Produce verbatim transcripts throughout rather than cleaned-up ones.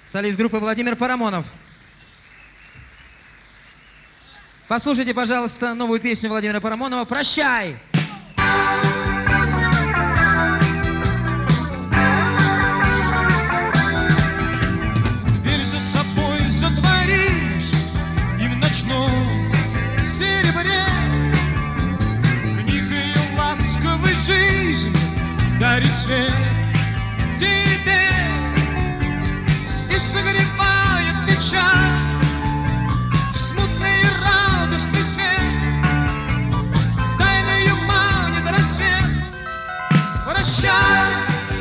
солист группы Владимир Парамонов. Послушайте, пожалуйста, новую песню Владимира Парамонова «Прощай». Дверь за собой затворишь, и в ночном серебре книгою ласковой жизни дарит свет тебе и согревает печаль. Смутный и радостный свет тайною манит рассвет. Прощай.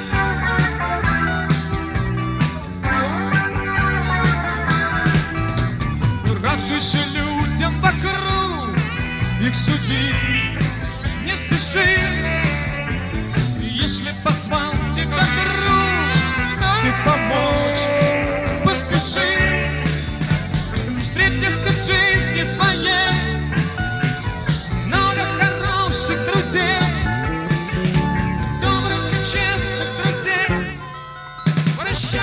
Радуйся людям вокруг, их судить не спеши. Если позвал тебя друг, ты помочь поспеши. Встретишь ты в жизни своей много хороших друзей, добрых и честных друзей. Прощай.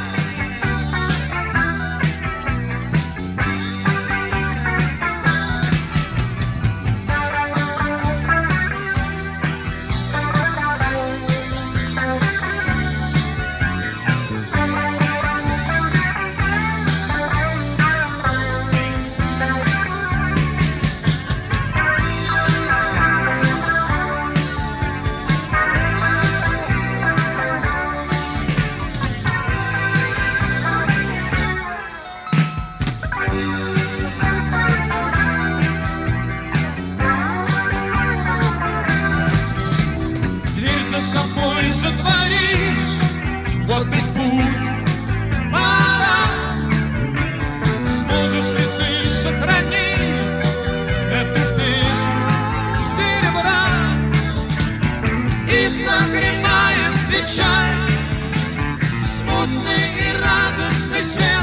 За собой затворишь, вот и путь пора. Сможешь ли ты сохранить эту песню серебра? И согревает печаль смутный и радостный свет,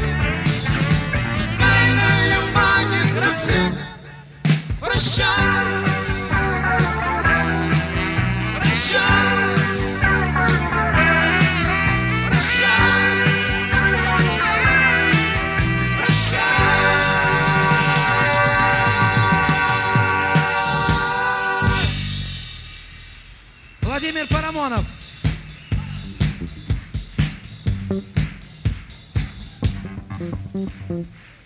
тайною манит рассвет. Прощай. Владимир Парамонов. Thank you.